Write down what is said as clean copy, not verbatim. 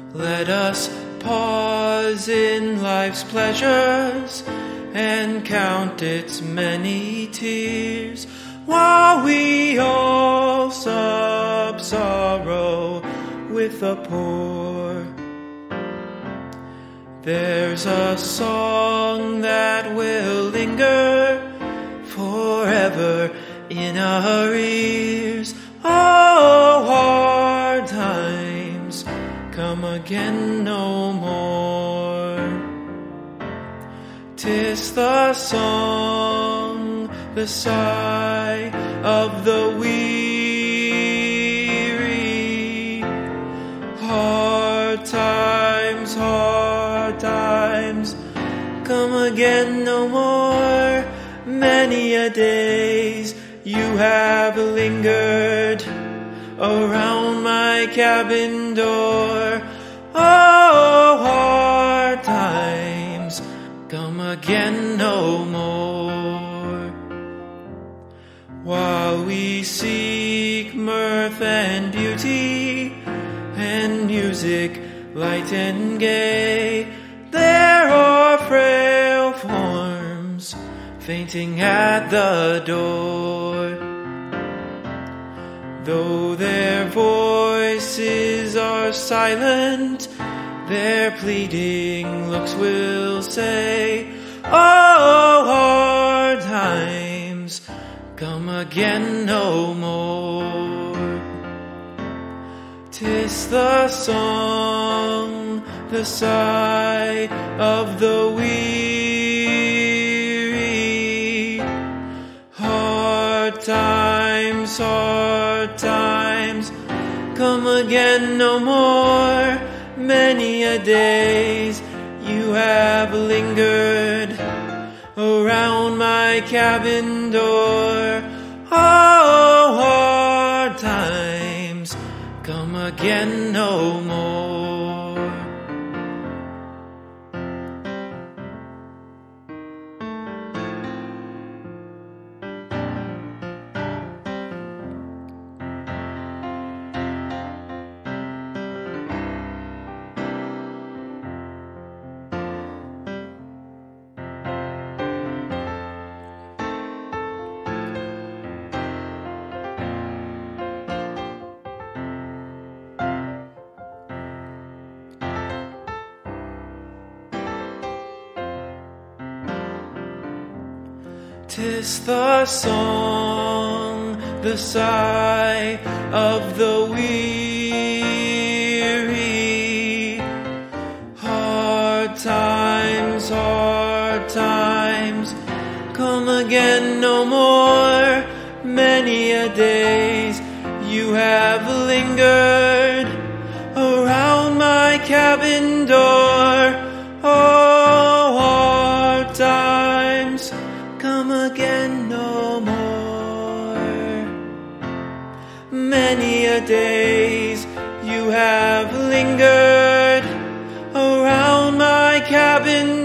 Let us pause in life's pleasures and count its many tears, while we all sob sorrow with the poor. There's a song that will linger forever in our ears. Oh, hard times come again no more. 'Tis the song, the sigh of the weary. Hard times come again no more. Many a days you have lingered around my cabin door. Oh, hard times come again no more. While we seek mirth and beauty and music light and gay, there are frail forms fainting at the door. Though their voices are silent, their pleading looks will say, oh, hard times come again no more. 'Tis the song, the sigh of the weary. Hard times come again no more. Many a days you have lingered around my cabin door. Oh, hard times come again no more. Tis the song, the sigh of the weary. Hard times come again no more. Many a days you have lingered around my cabin door. Oh, hard times come again no more. Many a days you have lingered around my cabin